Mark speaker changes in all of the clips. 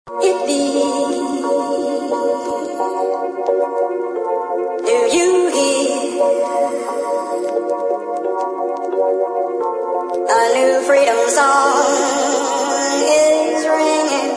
Speaker 1: Do you hear a new freedom song is ringing?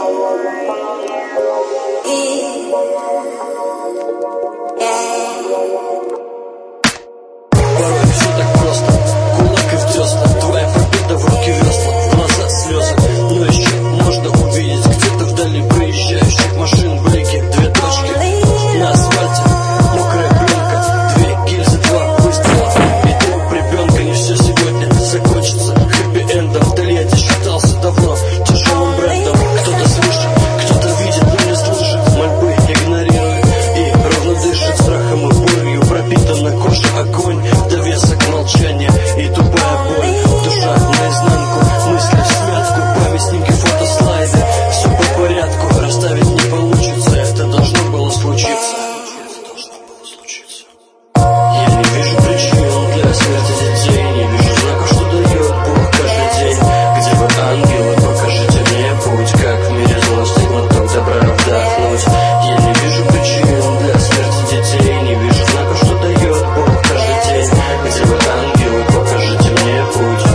Speaker 2: Порой все так просто, кулак и в десна. Твоя победа в руки весла, в глаза слезы. Но еще можно увидеть где-то вдали проезжающих машин блики. Две точки на асфальте, мокрая пленка, две гильзы, два выстрела. И труп ребенка. Не все сегодня закончится хэппи-эндом. Вдали я считался давно тяжелым брендом. Кто-то слышит, кто-то видит, но не слышит. Мольбы игнорирует и ровно дышит страхом и болью. Пропитан на коже огонь, довесок молчания и тупая боль. Душа наизнанку, мысли всмятку, память, снимки, фото, слайды. Все по порядку, расставить не получится. Это должно было случиться. Я не вижу причин для смерти детей, не вижу знаков, что дает Бог каждый день. Где вы, ангелы, покажите мне путь, как в мире злости глоток добра вдохнуть. Я не вижу причин для смерти детей, не вижу знаков, что дает Бог каждый день. Где вы, ангелы, покажите мне путь.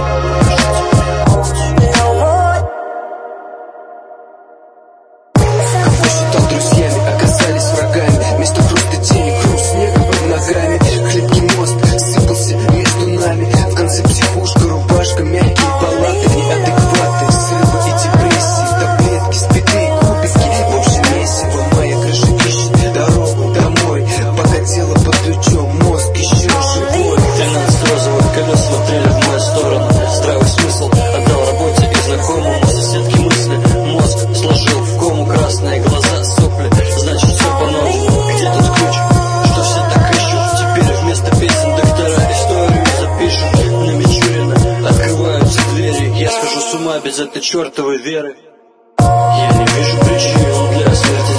Speaker 3: Кого считал друзьями, оказались врагами. Вместо хруста денег, хруст снега под ногами. Хлипкий мост сыпался между нами. В конце психушка, рубашка, мягкие палаты, неадекваты, срывы и депрессии, таблетки, спиды, кубики. В общем месиво, моя крыша ищет дорогу домой. Пока тело под ключом, мозг еще живой.
Speaker 2: 13 розовых колес смотрели в мою сторону. Здравый смысл отдал работе и знакомому соседке мысли. Мозг сложил в кому красные глаза, сопли. Значит, все по-новому. Где тут ключ? Что все так ищут? Теперь вместо песен доктора историю запишут. На Мичурина открываются двери. Я схожу с ума без этой чертовой веры. Я не вижу причин для смерти